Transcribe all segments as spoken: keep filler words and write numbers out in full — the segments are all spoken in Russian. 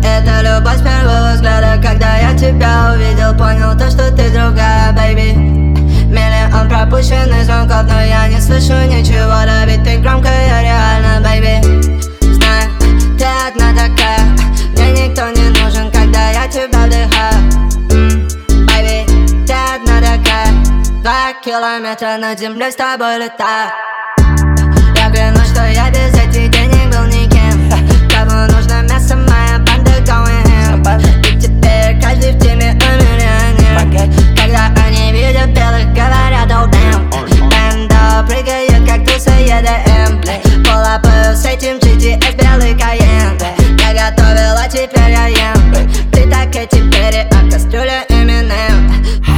Это любовь с первого взгляда. Когда я тебя увидел, понял то, что ты другая, baby. Миллион пропущенных звонков, но я не слышу ничего. Да ведь ты громкая, реально, baby. Знаю, ты одна такая, мне никто не нужен, когда я тебя вдыхаю. mm, Baby, ты одна такая. Два километра над землей с тобой летаю. Я клянусь, что я без этих денег был никем. Кому нужно мясо, моя банда going ham. И теперь каждый в теме у миллионер. Когда они видят белых, говорят oh damn. Бэндо прыгает, как туса и ди эм. Полапаю с этим джи ти эс белый Кайен. Я готовил, а теперь я ем. Ты так и теперь, а кастрюля Eminem.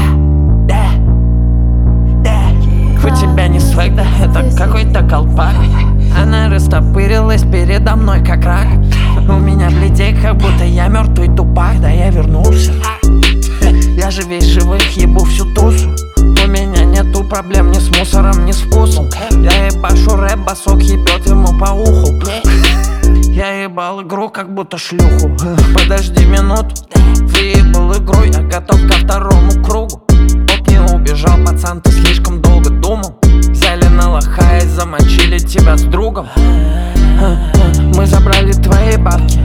У тебя не свек, да это какой-то колпак. Она растопырилась передо мной как рак. У меня бледей, как будто я мертвый тупак. Да я вернулся. Я же весь живых, ебу всю тусу. У меня нету проблем ни с мусором, ни с вкусом. Я ебашу рэп, басок ебет ему по уху. Я ебал игру, как будто шлюху. Подожди минуту, выебал игру, я готов ко второму кругу. Оп, не убежал, пацан, ты слишком долго думал. Взяли на лоха и замочили тебя с другом. Мы забрали твои бабки,